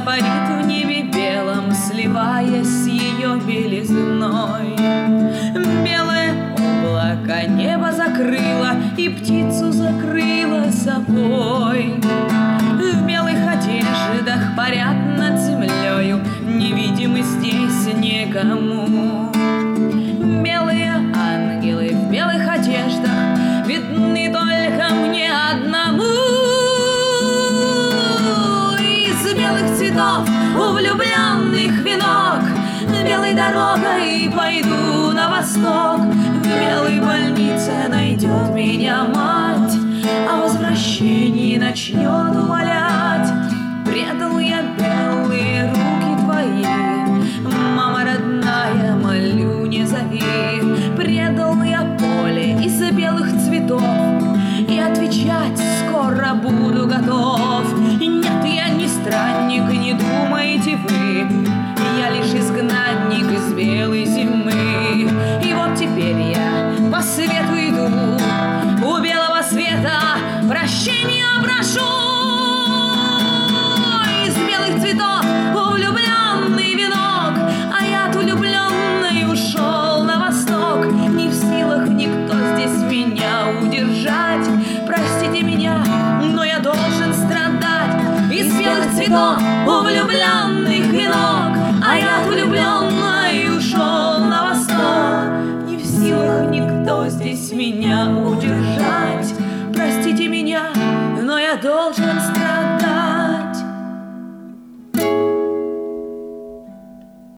парит в небе белом, сливаясь с ее белизной. Белое облако небо закрыло и птицу закрыло собой. В белых одеждах парят над землею, невидимы здесь никому. Белые ангелы в белых одеждах видны только мне одному. Из белых цветов у влюбленных венок, белой дорогой пойду на восток. В белой больнице найдет меня мать, о возвращении начнет умолять. Предал я белые руки твои, мама родная, молю, не зови. Предал я поле из белых цветов, и отвечать скоро буду готов. Нет, я не странник, не думаете вы, я лишь изгнанник из белой зимы. И вот теперь я по свету иду, у белого света прощения